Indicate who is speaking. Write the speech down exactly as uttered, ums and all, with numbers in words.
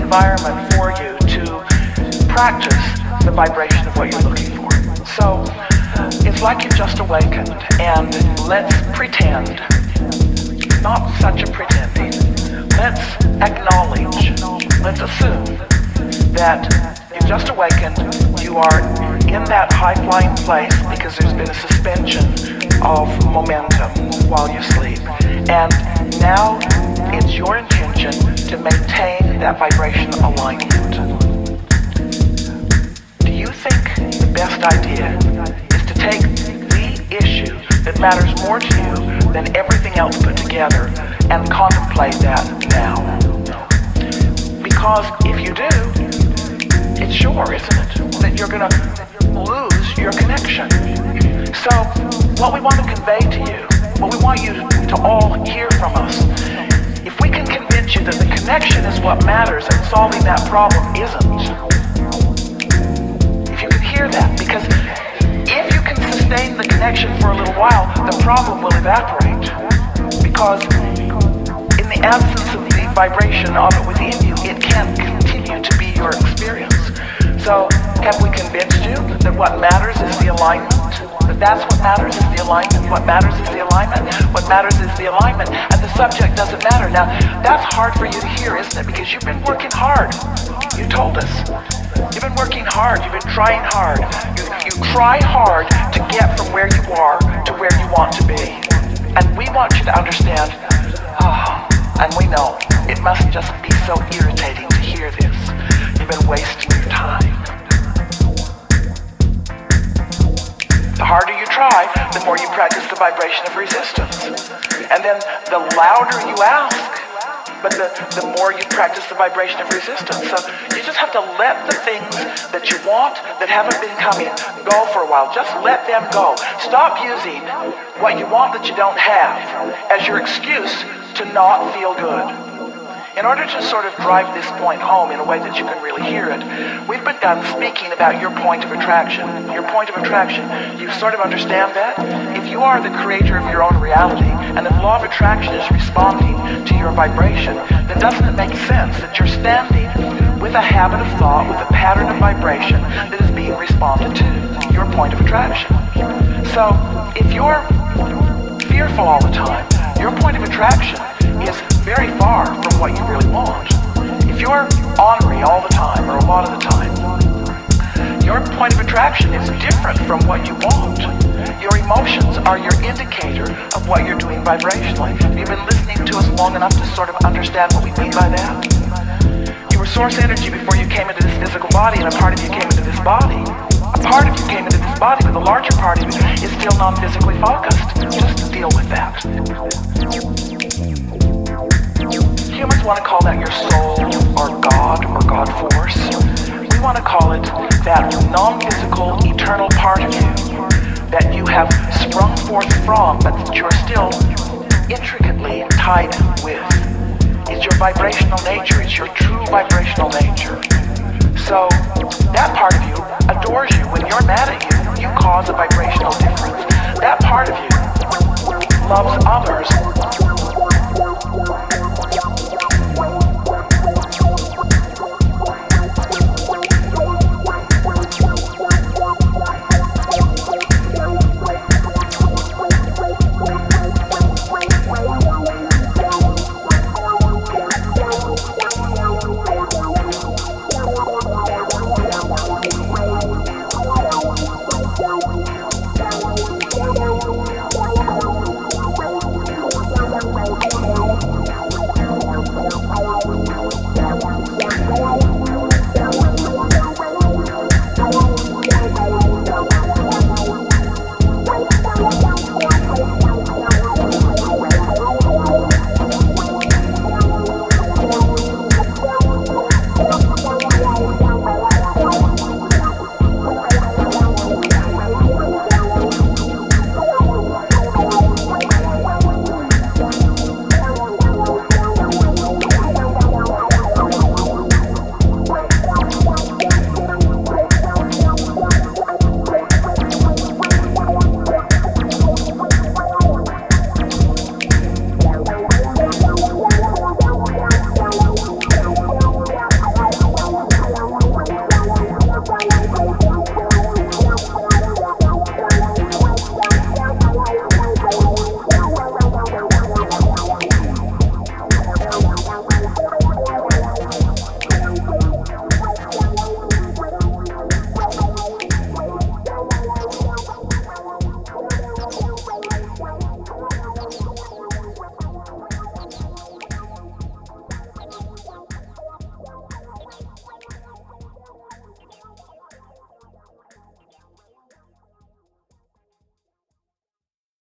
Speaker 1: environment for you to practice the vibration of what you're looking for. So it's like you've just awakened, and let's pretend, not such a pretending, let's acknowledge, let's assume that you've just awakened, you are in that high-flying place because there's been a suspension of momentum while you sleep. And now it's your intention to maintain that vibration alignment. Do you think the best idea is to take the issue that matters more to you than everything else put together and contemplate that now? Because if you do, it's sure, isn't it, that you're going to lose your connection. So what we want to convey to you, what we want you to, to all hear from us, if we can convince you that the connection is what matters and solving that problem isn't, if you can hear that, because if you can sustain the connection for a little while, the problem will evaporate. Because in the absence of the vibration of it within you, it can't continue to be your experience. So have we convinced you that what matters is the alignment? That that's what matters is the alignment? What matters is the alignment? What matters is the alignment. And the subject doesn't matter. Now, that's hard for you to hear, isn't it? Because you've been working hard. You told us. You've been working hard. You've been trying hard. You, you try hard to get from where you are to where you want to be. And we want you to understand, oh, and we know, it must just be so irritating to hear this. You've been wasting your time. The harder you try, the more you practice the vibration of resistance. And then the louder you ask, but the, the more you practice the vibration of resistance. So you just have to let the things that you want that haven't been coming go for a while. Just let them go. Stop using what you want that you don't have as your excuse to not feel good. In order to sort of drive this point home in a way that you can really hear it, we've begun speaking about your point of attraction. Your point of attraction. You sort of understand that? If you are the creator of your own reality, and if law of attraction is responding to your vibration, then doesn't it make sense that you're standing with a habit of thought, with a pattern of vibration that is being responded to? Your point of attraction. So, if you're fearful all the time, your point of attraction is very far from what you really want. If you're ornery all the time, or a lot of the time, your point of attraction is different from what you want. Your emotions are your indicator of what you're doing vibrationally. Have you been listening to us long enough to sort of understand what we mean by that? You were source energy before you came into this physical body, and a part of you came into this body. A part of you came into this body, but the larger part of you is still non-physically focused. Just deal with that. Humans want to call that your soul, or God, or God force. We want to call it that non-physical, eternal part of you that you have sprung forth from, but that you're still intricately tied with. It's your vibrational nature. It's your true vibrational nature. So that part of you adores you. When you're mad at you, you cause a vibrational difference. That part of you loves others